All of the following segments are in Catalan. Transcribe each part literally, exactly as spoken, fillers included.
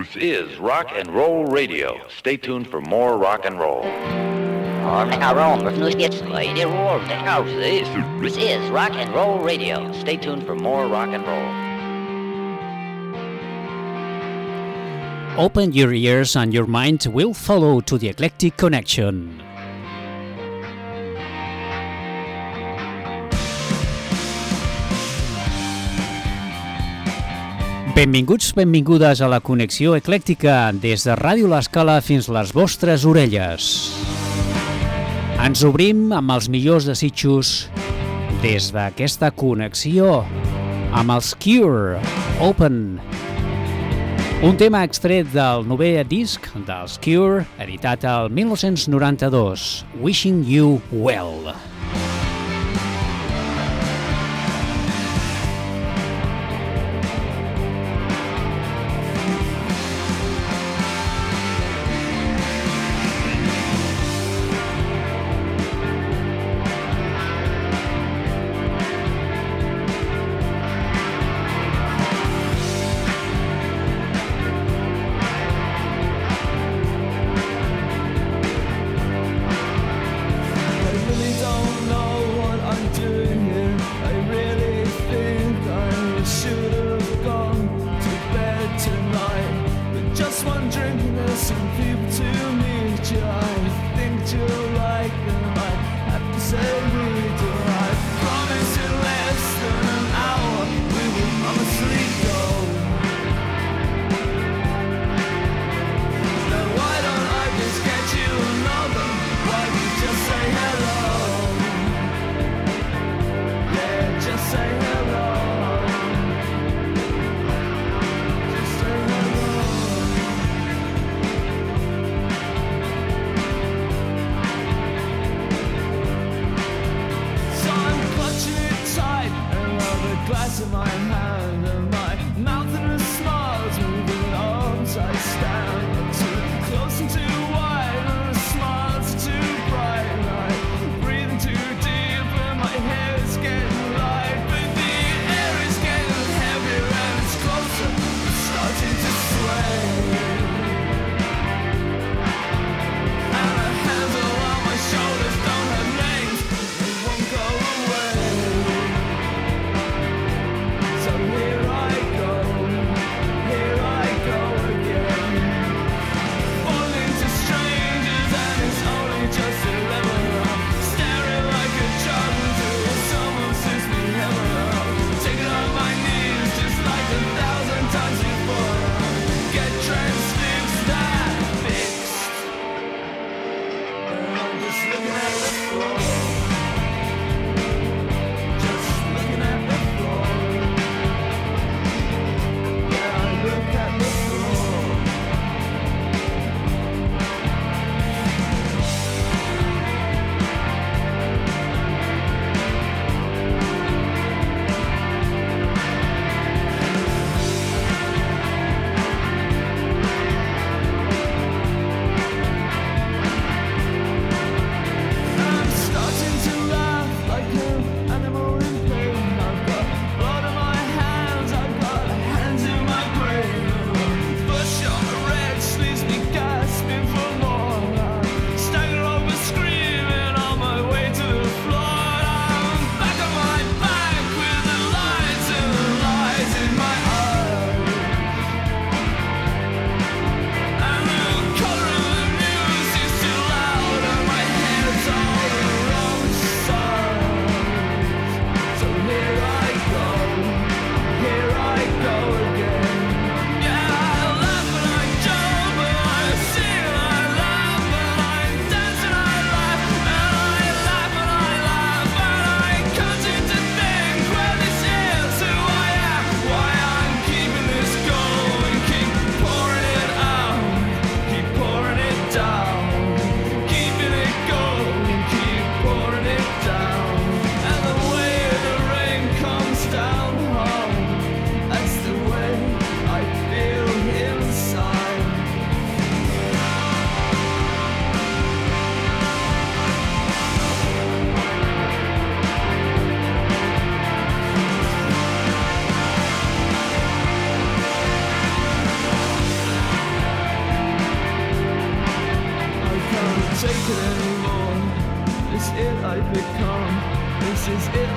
This is Rock and Roll Radio. Stay tuned for more rock and roll. This is Rock and Roll Radio. Stay tuned for more rock and roll. Open your ears and your mind will follow to the Eclectic Connection. Benvinguts, benvingudes a la Connexió Eclèctica des de Ràdio L'Escala fins les vostres orelles. Ens obrim amb els millors desitjos des d'aquesta connexió amb els Cure, Open. Un tema extret del novè disc dels Cure, editat el mil nou-cents noranta-dos, Wishing You Well.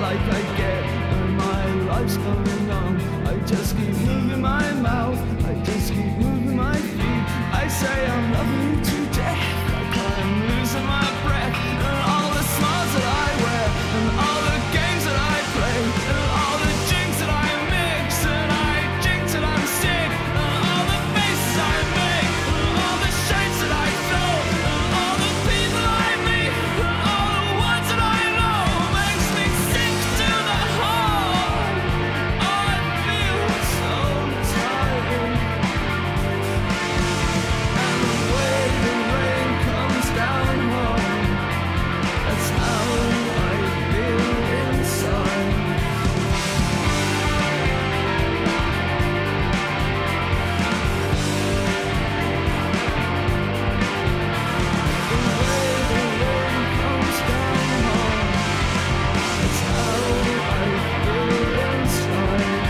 like I get when my life's coming on. I just keep moving my mouth, I just keep moving my feet. I say I'm loving you to death, like I'm losing my breath. And all the smiles that I wear, and all the games that I play, and all the drinks that I mix, and I drink till I'm sick, and all the faces I make, and all the shades that I throw, and all the people I meet, and all the ones that I know, makes me sick to the heart. I feel so tired. And the way the rain comes down hard, that's how I feel inside. The way the rain comes down hard, that's how I feel inside.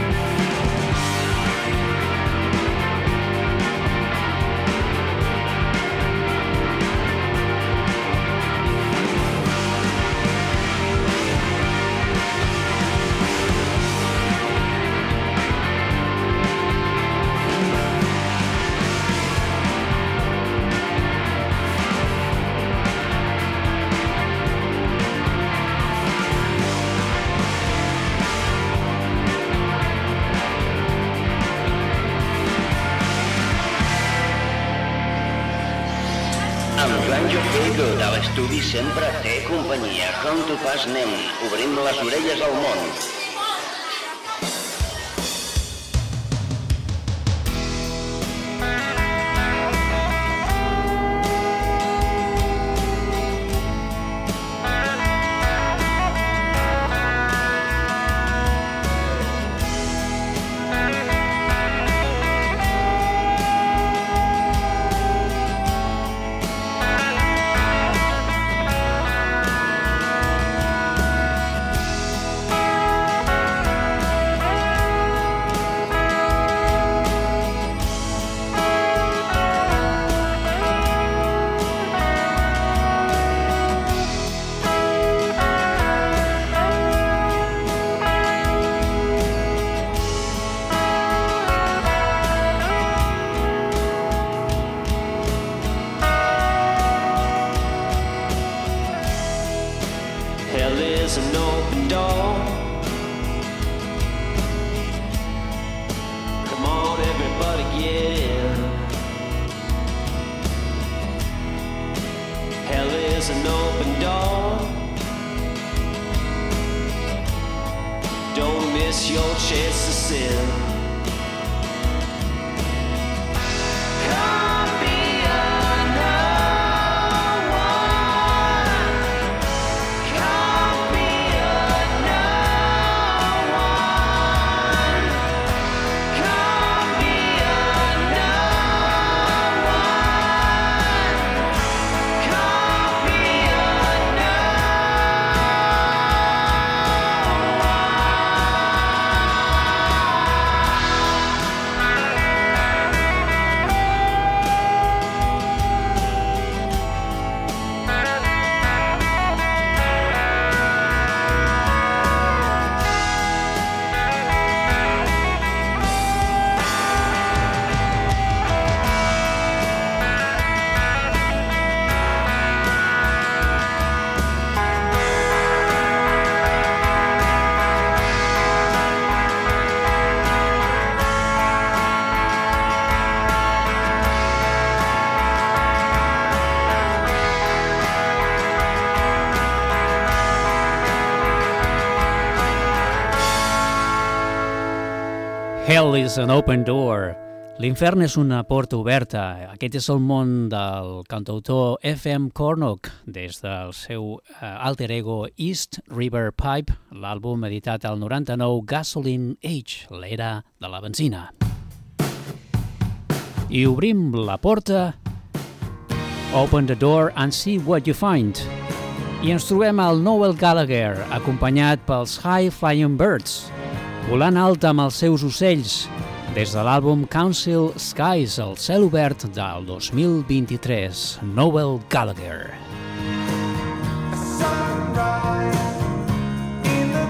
Amb Joan Jofrego de l'estudi sempre té companyia. Com tu pas anem, obrim les orelles al món. Hell is an open door. Come on, everybody, get in. Hell is an open door. Don't miss your chance to sin. Come be a no one. Come be a no one. Come be a no one. Come be a no Hell is an open door. L'infern és una porta oberta. Aquest és el món del cantautor F M Cornock des del seu uh, alter ego East River Pipe, l'àlbum editat al noranta-nou Gasoline Age, l'era de la benzina. I obrim la porta, open the door and see what you find. I ens trobem al Noel Gallagher, acompanyat pels High Flying Birds, volant alt amb els seus ocells, des de l'àlbum Council Skies, el cel obert del dos mil vint-i-tres, Noel Gallagher. A sunrise in the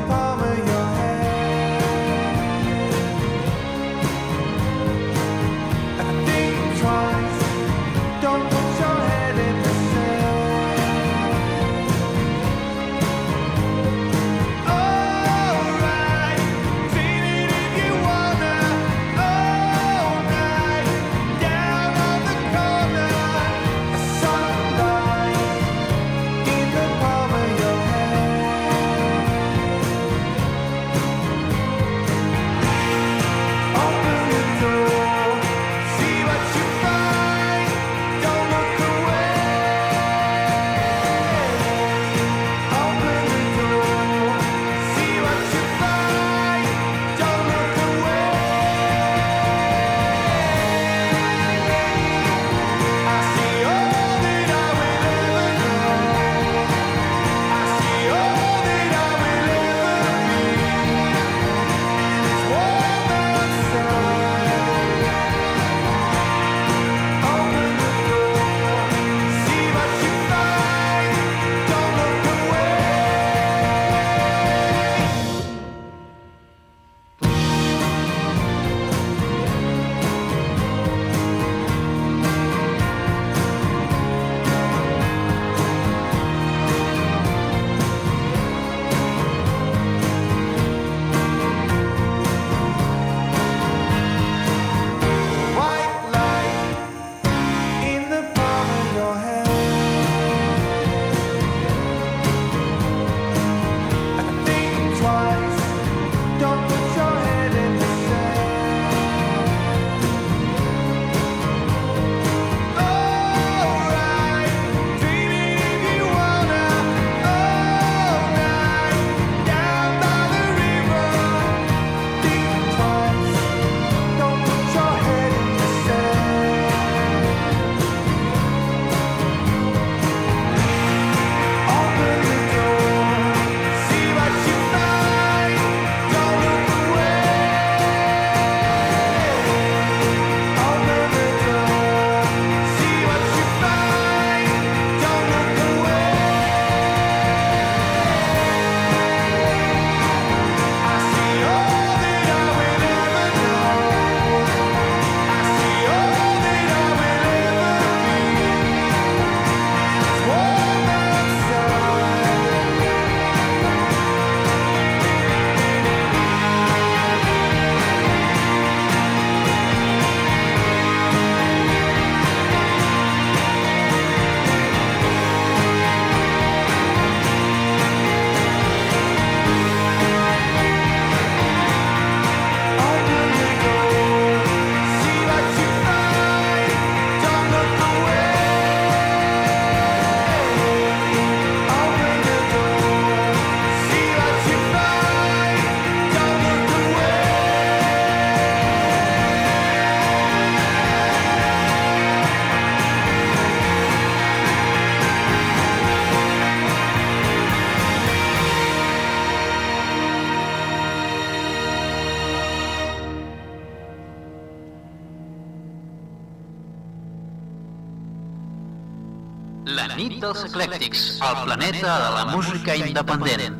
La nit dels eclèctics, el planeta de la música independent.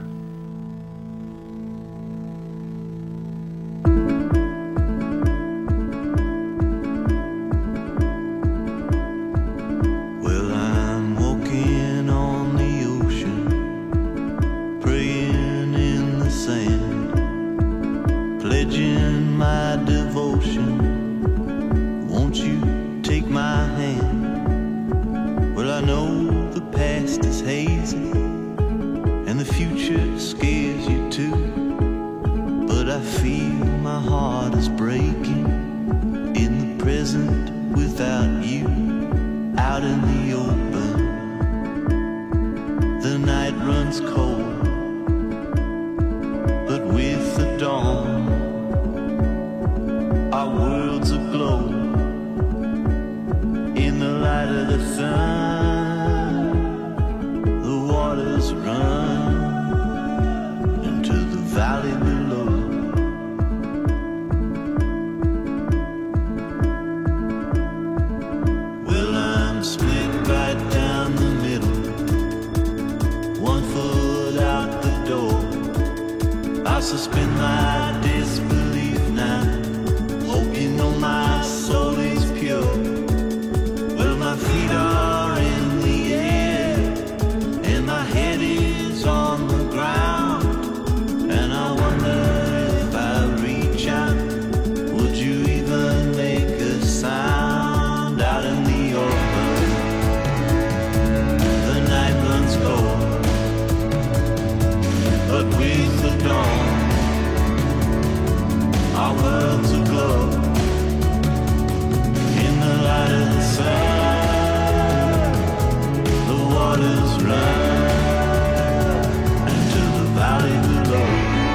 Well, I'm walking on the ocean, praying in the sand, pledging my devotion. Won't you take my hand? Well, I know the past is hazy and the future scares you too, but I feel my heart is breaking in the present without you. Out in the open, the night runs cold, but with the dawn, our worlds aglow in the light of the sun. The waters run into the valley below. Well, I'm split right down the middle, one foot out the door. I'll suspend my disbelief now, hope you know my soul is pure. Well, my feet are in the air and my head is on the ground, and I wonder if I reach out, would you even make a sound? Out in the open, the night runs cold, but with the dawn, our worlds aglow in the light of the sun. The waters run into the valley below.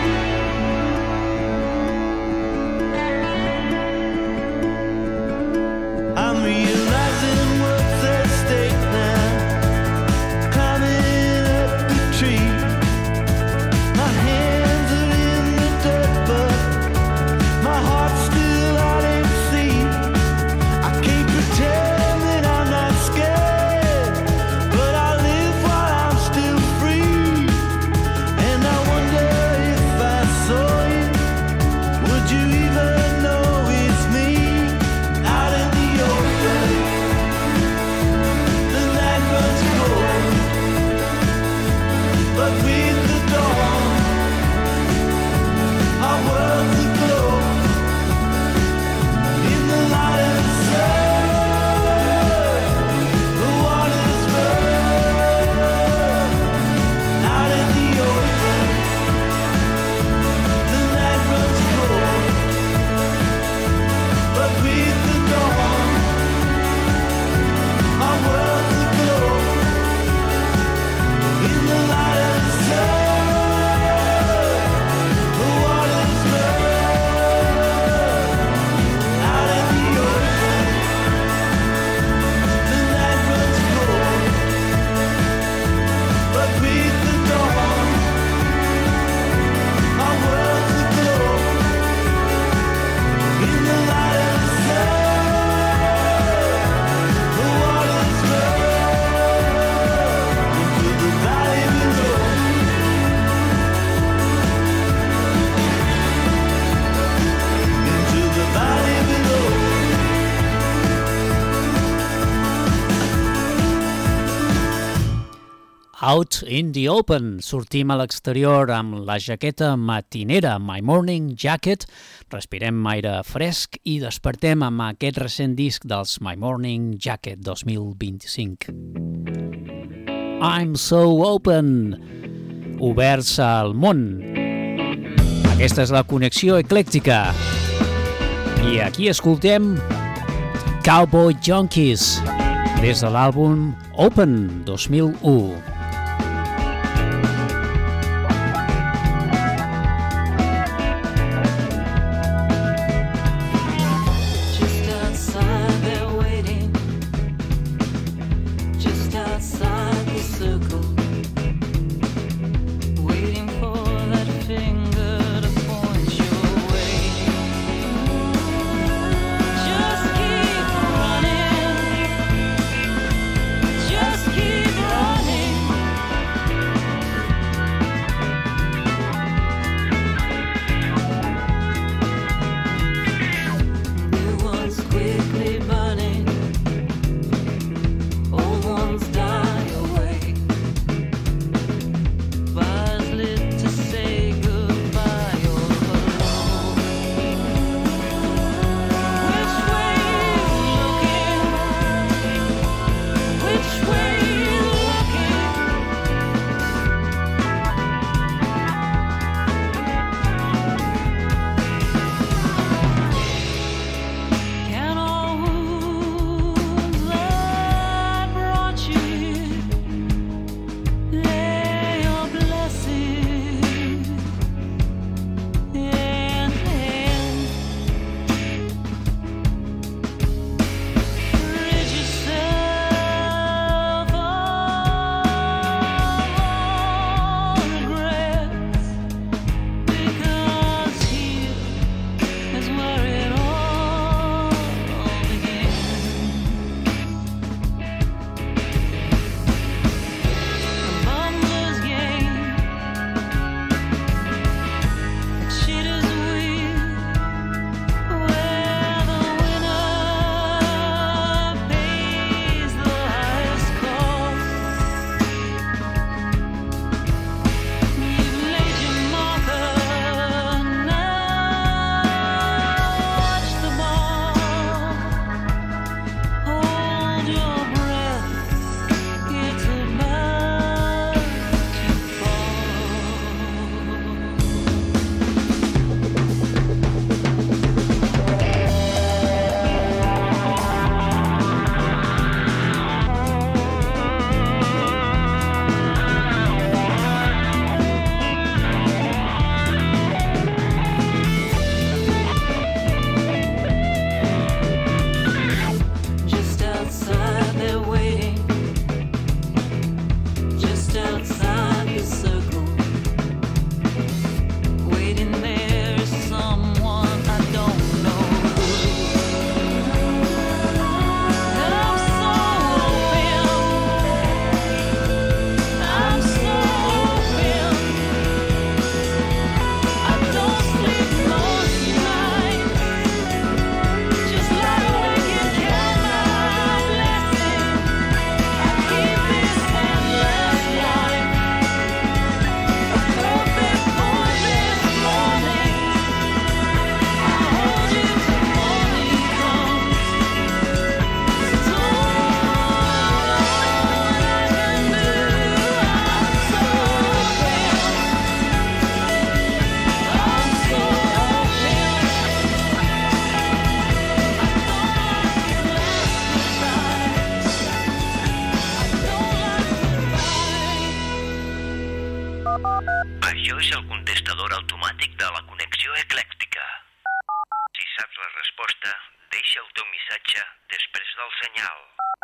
I'm realizing what's at stake now, climbing up the tree. My hands are in the dirt, but my heart's still out at sea. I can't pretend that I'm not scared, but I live while I'm still free. And I wonder if I saw you, would you even know it's me? Out in the open, the night runs cold, but with the dawn, our worlds aglow in the light of the sun. The waters run out in the open, the night runs cold, but with the dawn, our worlds aglow in the light of the sun. The waters run out in the open, the night runs cold, but with the dawn, our worlds aglow in the light of the sun. The waters run into the valley below. Into the valley below. Out in the Open. Sortim a l'exterior amb la jaqueta matinera, My Morning Jacket, respirem aire fresc i despertem amb aquest recent disc dels My Morning Jacket dos mil vint-i-cinc. I'm so open, oberts al món. Aquesta és la connexió eclèctica. I aquí escoltem Cowboy Junkies, des de l'àlbum Open dos mil u. Just outside they're waiting, just outside the circle, waiting for that finger to point your way. Just keep running, just keep Deixa el teu missatge després del senyal.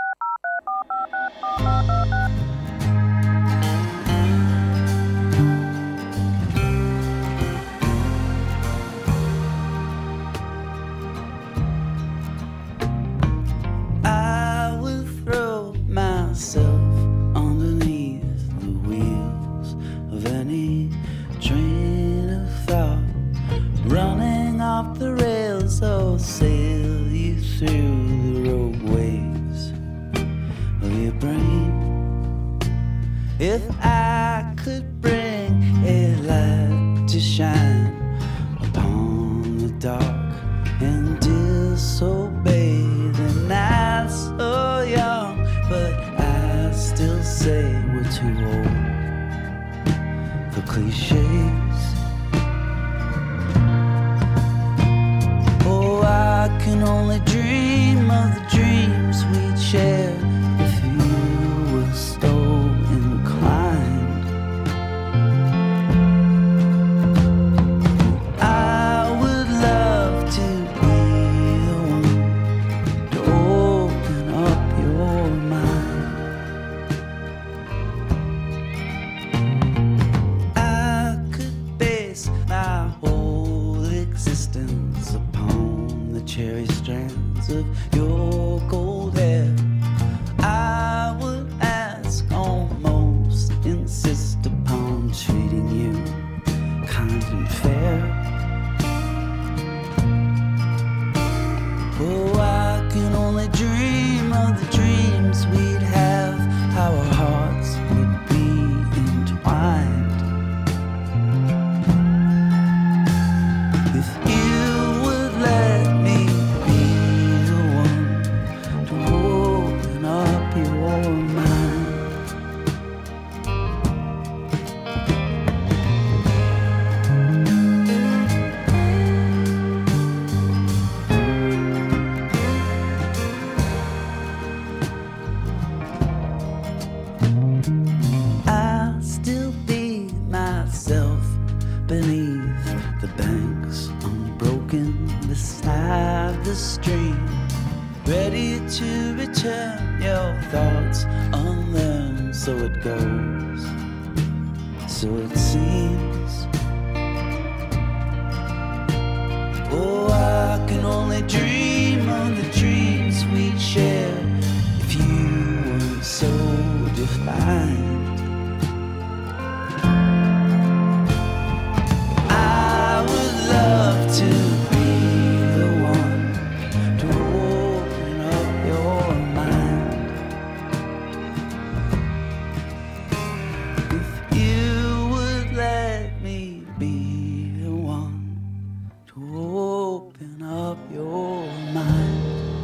I will throw myself underneath the wheels of any train of thought running off the rails, or sail you through the rogue waves of your brain. If I could bring a light to shine upon the dark and disobey the night so young, but I still say we're too old for cliches. Oh, I can only dream of the dreams we'd share if you were so inclined. I would love to be the one to open up your mind. I could base my whole existence upon the cherry strands of your gold hair. I would ask, almost insist upon treating you kind and fair. Oh, I can only dream of the dreams we'd have, how our hearts would be entwined. If you would let me be the one to open up your mind. I'll still be myself beneath the banks, unbroken beside the stream, ready to return your thoughts unlearned. So it goes, so it seems. Oh, I can only dream of the dreams we'd share if you weren't so defined. I would love to be the one to open up your mind. If you would let me be the one to open up your mind.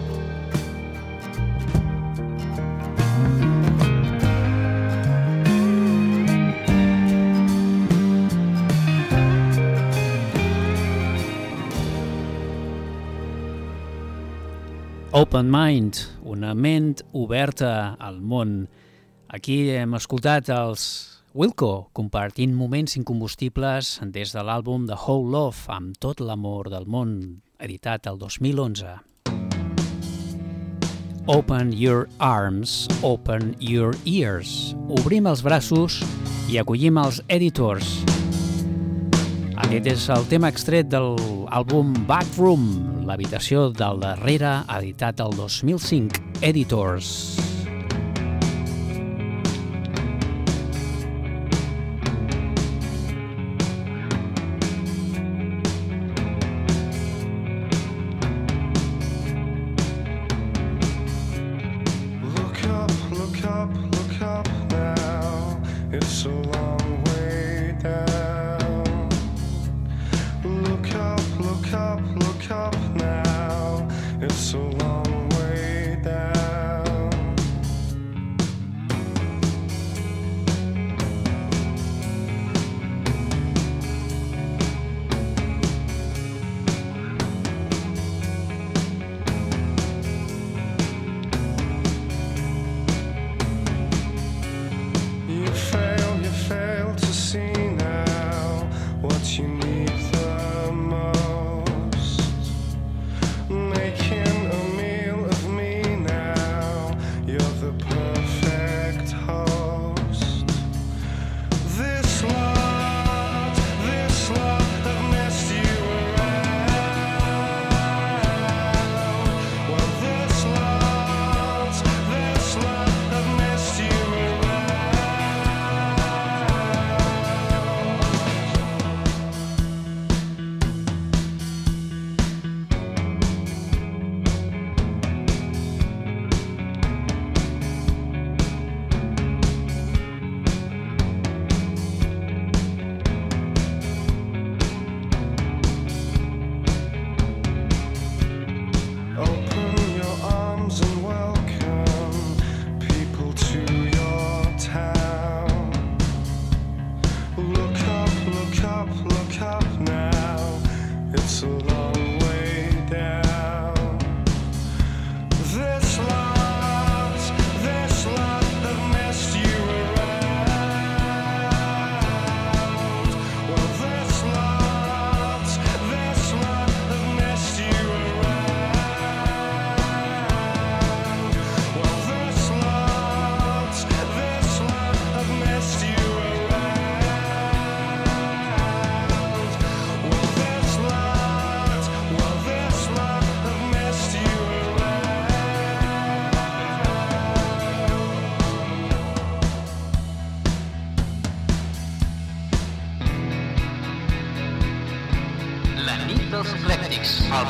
Open Mind, una ment oberta al món. Aquí hem escoltat els Wilco compartint moments incombustibles des de l'àlbum The Whole Love, amb tot l'amor del món, editat el dos mil onze. Open your arms, open your ears. Obrim els braços i acollim els Editors. Aquest és el tema extret de l'àlbum Backroom, l'habitació del darrere, editat el dos mil cinc, Editors. Look up, look up, look up now. It's a long way down. Look up, look up, look up now. It's a long way down.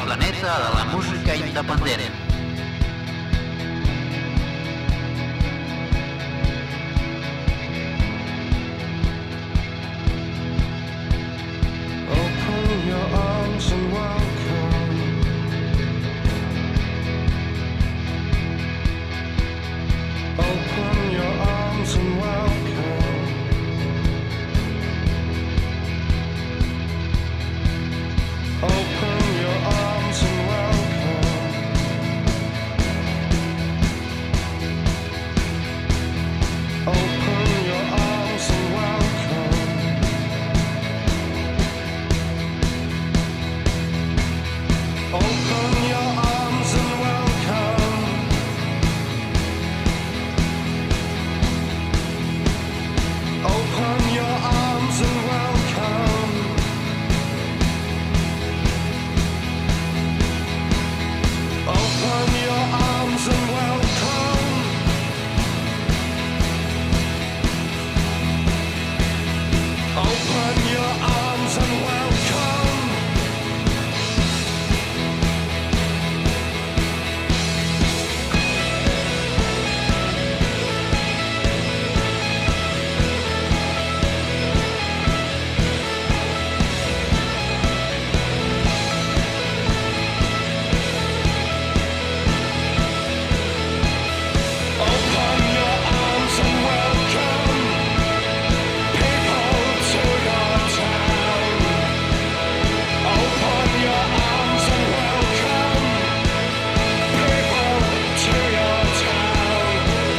planeta de la música independent. Open your arms and welcome. Open your arms and welcome. Open your arms and welcome. Open your arms and welcome. Open your arms and welcome. Open your arms and welcome. Open your arms and welcome. Open your arms and welcome. Open your arms and welcome people to your town. Open your arms and welcome people to your town.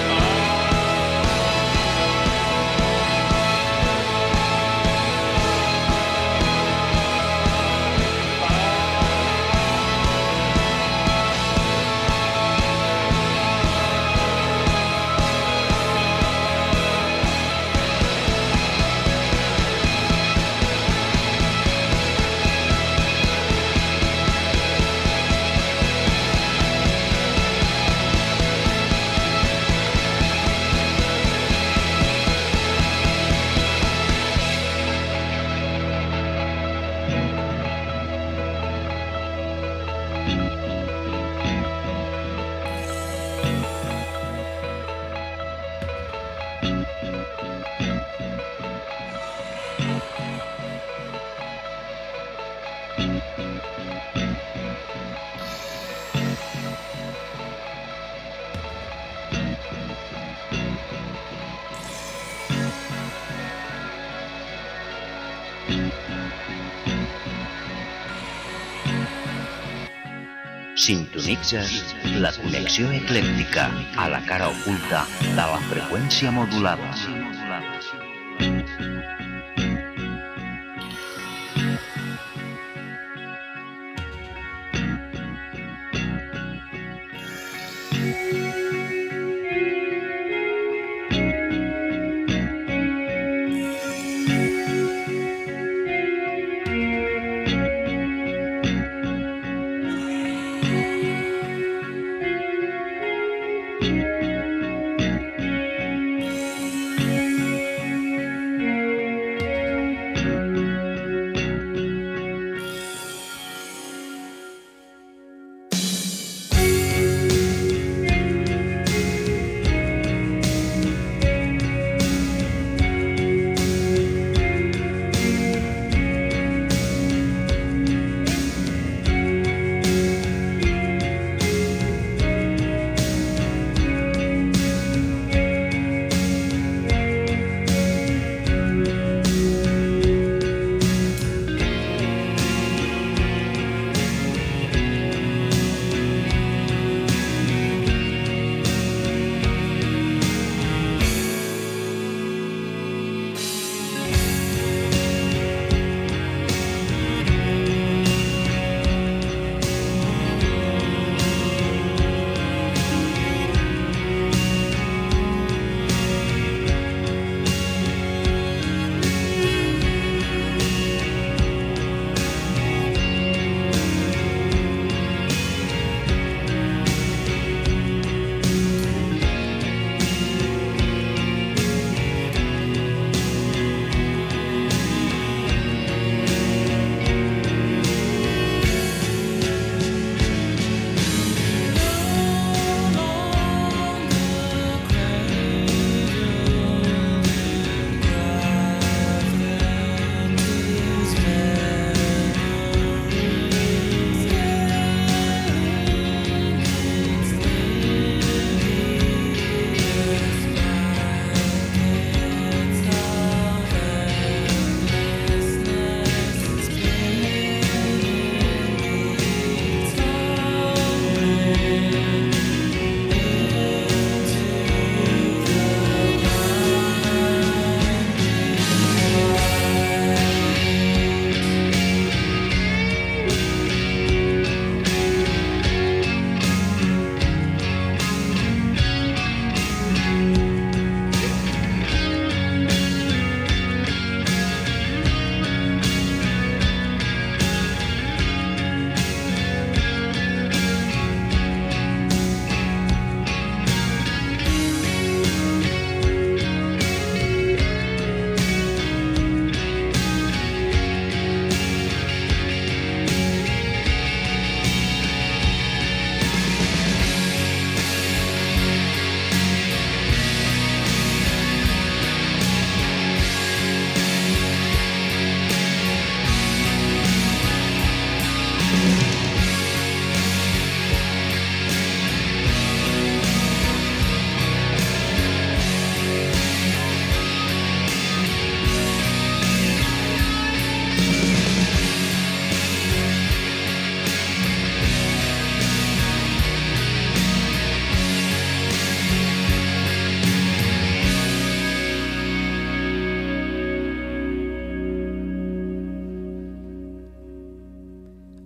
Sintonitzes la connexió eclèctica a la cara oculta de la freqüència modulada.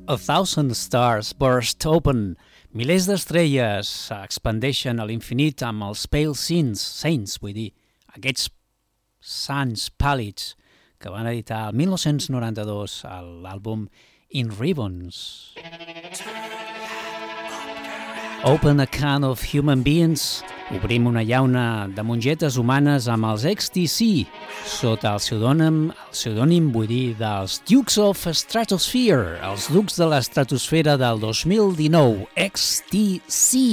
A thousand stars burst open. Milers d'estrelles s'expandeixen a l'infinit amb els Pale Saints, Saints, vull dir, aquests sants pàl·lids que van editar el mil nou-cents noranta-dos a l'àlbum In Ribbons. Open a can of human beings. Obrim una llauna de mongetes humanes amb els X T C, sota el pseudònim, el pseudònim vull dir, dels Dukes of Stratosphere, els ducs de l'estratosfera del dos mil dinou, X T C.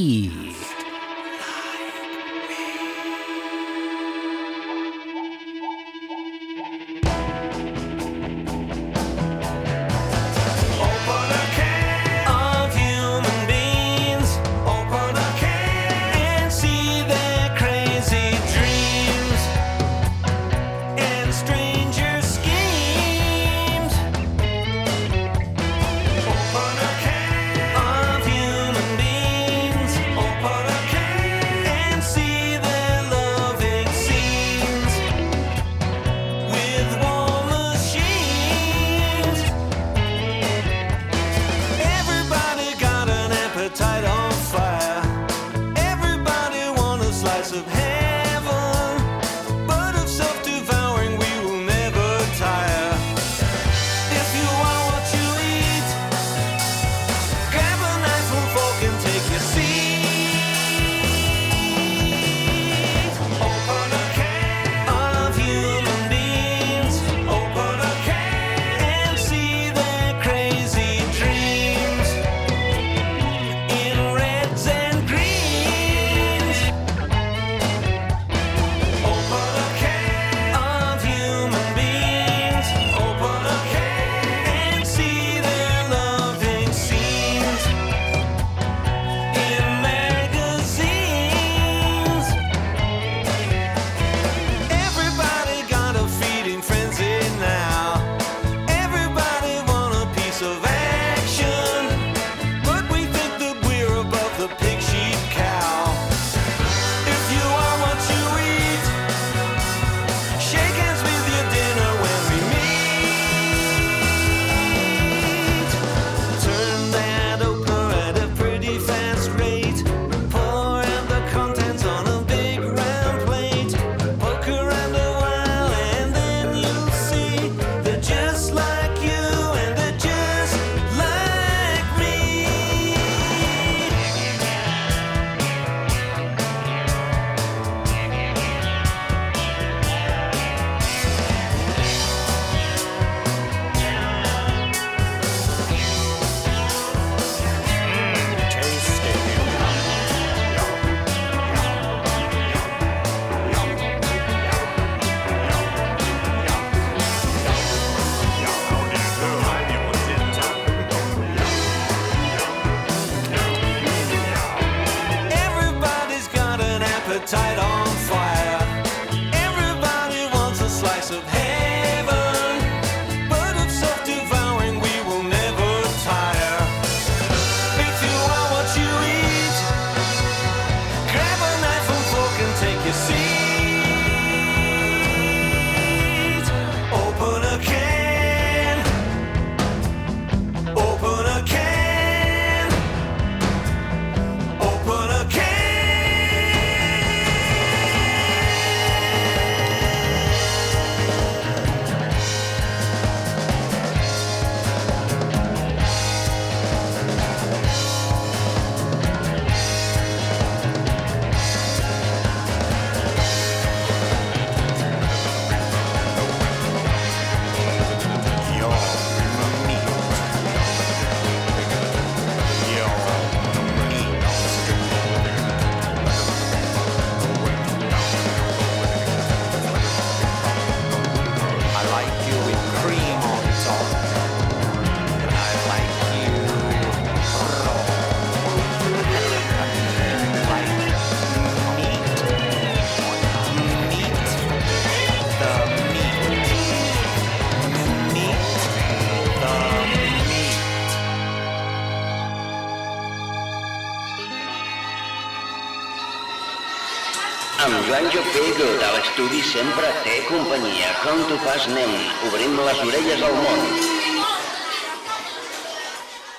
Amb Joan Jopego de l'estudi sempre té companyia. Com tu pas anem, obrim les orelles al món.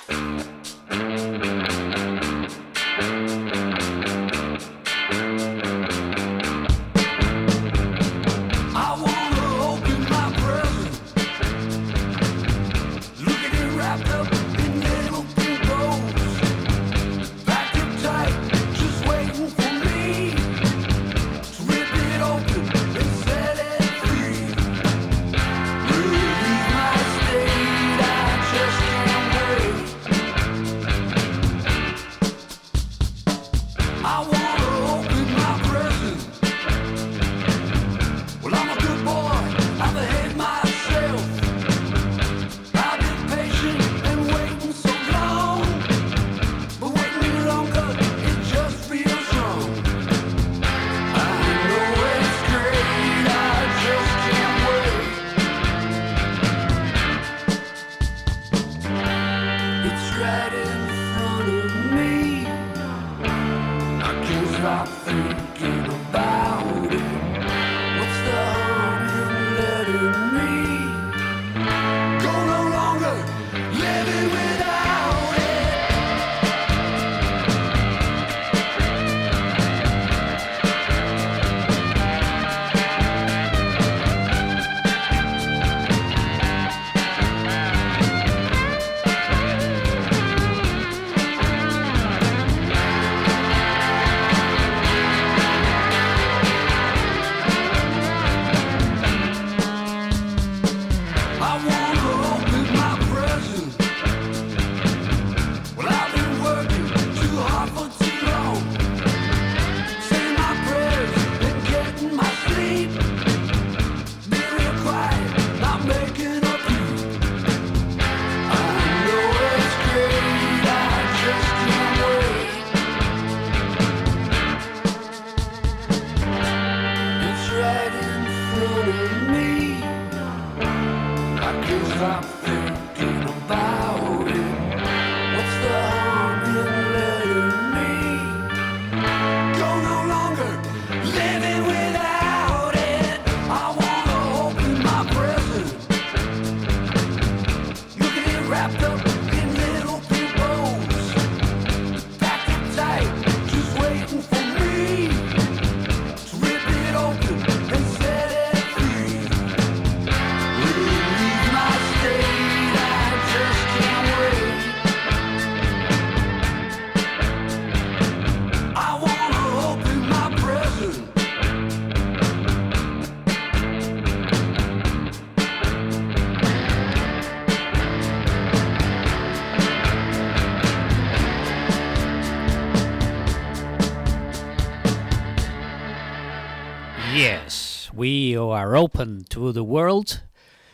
Yes, we are open to the world.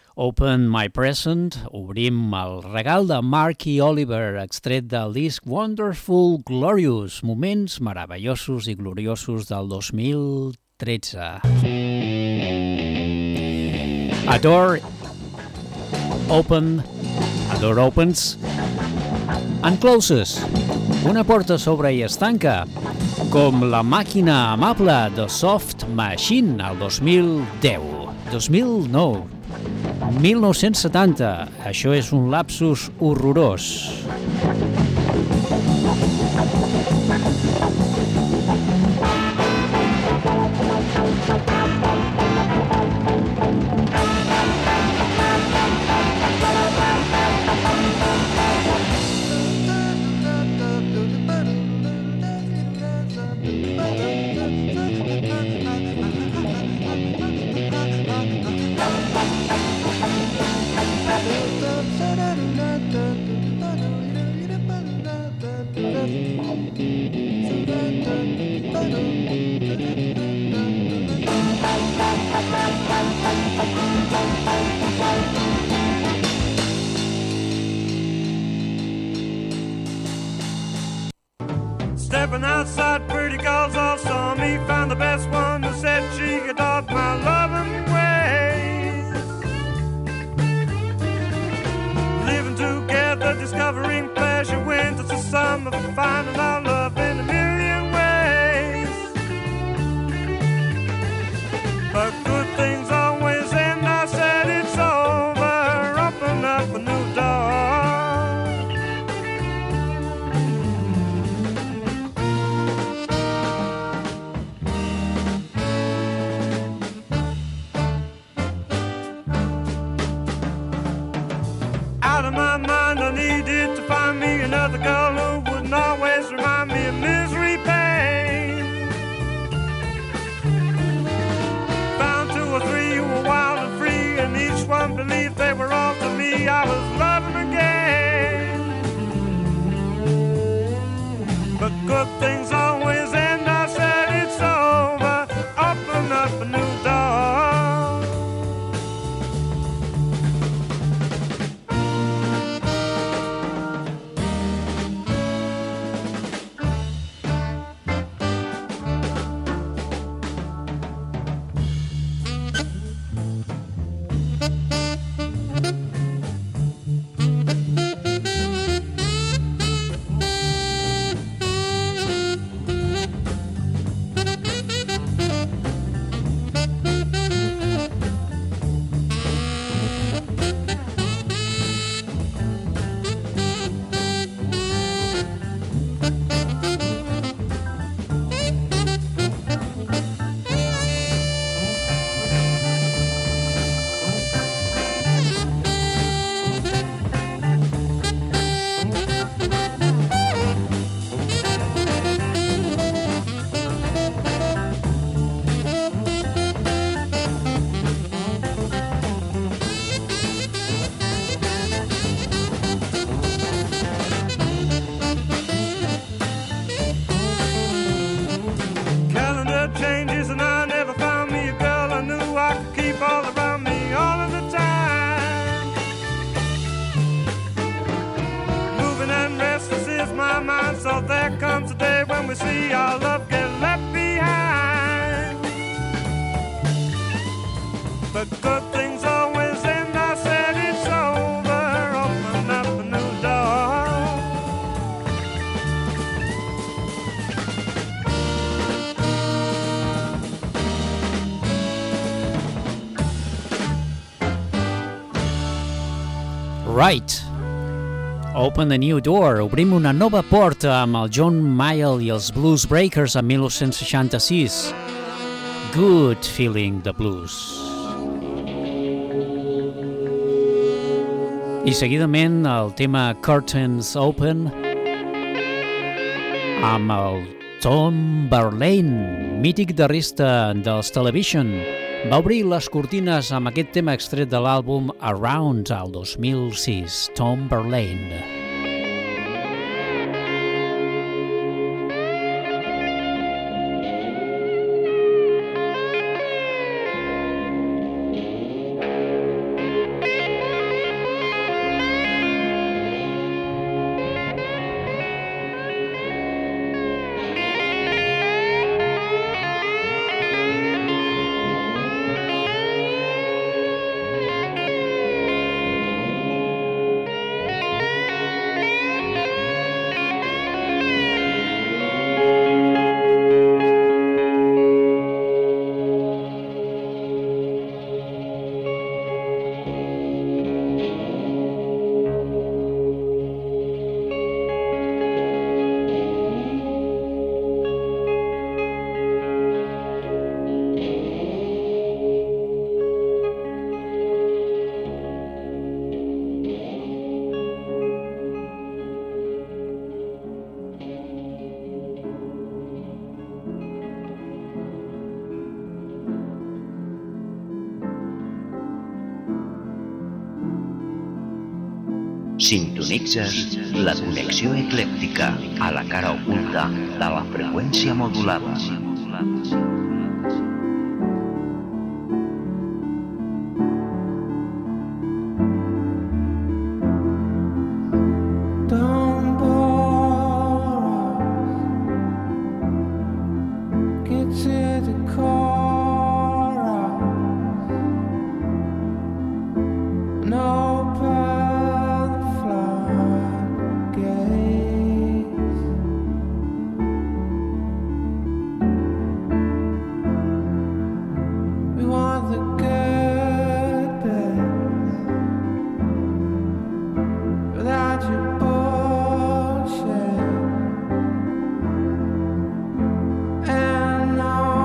Open my present. Obrim el regal de Marky Oliver, extret del disc Wonderful Glorious, moments meravellosos i gloriosos del dos mil tretze. A door open, a door opens and closes. Una porta s'obre i es tanca, com la màquina amable de Soft Machine al dos mil deu. dos mil nou. mil nou-cents setanta. Això és un lapsus horrorós. Stepping outside, pretty girls all saw me. Found the best one who said she could adopt my loving ways. Living together, discovering pleasure. Winter to summer, finding our love in a million ways. But good things always end. I said it's over. Open up a new door. Out of my mind, I needed to find me another girl who wouldn't always remind me of misery, pain. Found two or three who were wild and free, and each one believed they were all to me. I was loving again. But good things always end. but good things always end. I said it's over, open up a new door. Right. Open a new door. Obrim una nova porta amb el John Mayall i els Blues Breakers a mil nou-cents seixanta-sis. Good Feeling the Blues. I seguidament el tema Curtains Open amb el Tom Verlaine, mític guitarrista dels Television. Va obrir les cortines amb aquest tema extret de l'àlbum Around al dos mil sis, Tom Verlaine. Sintonitzes la connexió eclèctica a la cara oculta de la freqüència modulada. And now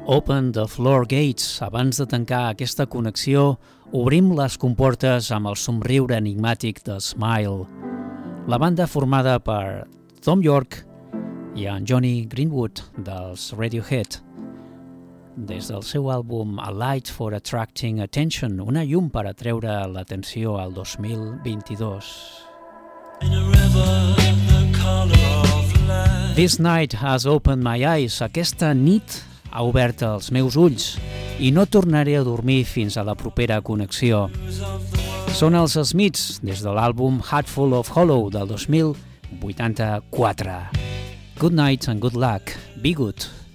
Open the Floor Gates. Abans de tancar aquesta connexió, obrim les comportes amb el somriure enigmàtic de Smile. La banda formada per Thom Yorke i en Johnny Greenwood dels Radiohead. Des del seu àlbum A Light for Attracting Attention, una llum per atreure l'atenció al dos mil vint-i-dos. This night has opened my eyes. Aquesta nit ha obert els meus ulls i no tornaré a dormir fins a la propera connexió. Són els Smiths des de l'àlbum Hatful of Hollow del dos mil vuitanta-quatre. Good night and good luck. Be good.